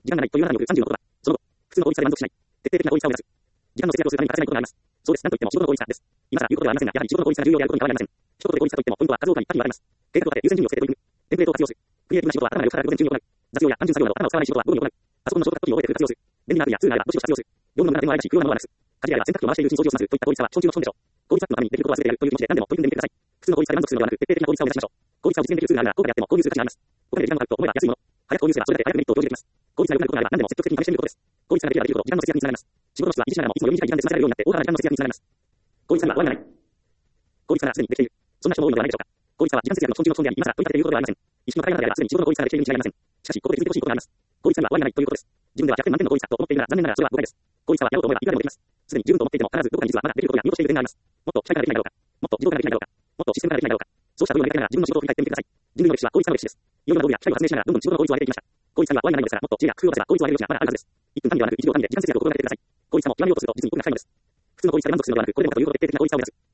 時間がないという中におく30のことは、その後、普通の効率さで満足しない。徹底的な効率さを目指す。時間の節約をするために欠かせないことがあります。そうです。なんといっても仕事の効率さです。今更言うことではありませんが、やはり仕事の効率さが重要であることに変わりありません。一言で効率さといっても、ポイントは数多くに多岐に分かれます。計画とかで優先順位をつけて取り組む。テンプレートを活用する。クリエイティブな仕事は頭が良く働く午前中に行う。雑用や単純作業など頭を使わない仕事は午後に行う。パソコンのショートカットキーを覚えて活用する。便利なアプリやツールがあれば文字を活用する。業務の無駄でもありますし、不要なものはなくす。家事や洗濯機を回しているうちに掃除を済ませるといった効率さは基本中の基本でしょう。効率アップのためにできることは全てやるという気持ちで何でも取り組んでみてください。普通の効率さで満足するのではなく、徹底的な効率さを目指しましょう。効率さを実現できるツールがあるなら、どこでやっても購入する価値があります。お金で時間がかかると思えば安いもの。早く購入すればそれだけ早くメリットを享受できます。効率が良くなることがあれば何でも積極的に試してみることです。効率ができればできるほど時間の節約につながります。仕事の質は維持しながらもいつもより短い時間で済ませられるようになって大幅な時間の節約につながります。効率さには終わりがない。効率さがすでにできている。そんな人も多いのではないでしょうか。効率さは時間節約の基本中の基本であり、今更取り立てということではありません。意識の高い中であればすでに仕事の効率さができているに違いありません。しかし、ここで気づいてほしいことがあります。効率さには終わりがないということです。自分では100点満点の効率だと思っているなら残念ながらそれは誤解です。効率さはやろうと思えばいくらでもできます。すでに十分と思っていても必ずどこかに実はまだできることや見落としている点があります。もっと機械化ができないだろうか。もっと自動化ができないだろうか。もっとシステム化ができないだろうか。そうした部分を描きながら自分の仕事を振り返ってみてください。人類の歴史は効率化の歴史です。いろいろな道具や機械を発明しながらどんどん仕事の効率を上げていきました。効率化には終わりがないのですから、もっと知恵や工夫を出せば効率を上げる余地がまだあるはずです。1分単位ではなく1秒単位で時間節約を心がけてください。効率化も極めようとすると実に奥が深いのです。普通の効率化で満足するのではなく、これでもかということで徹底的な効率化を目指す。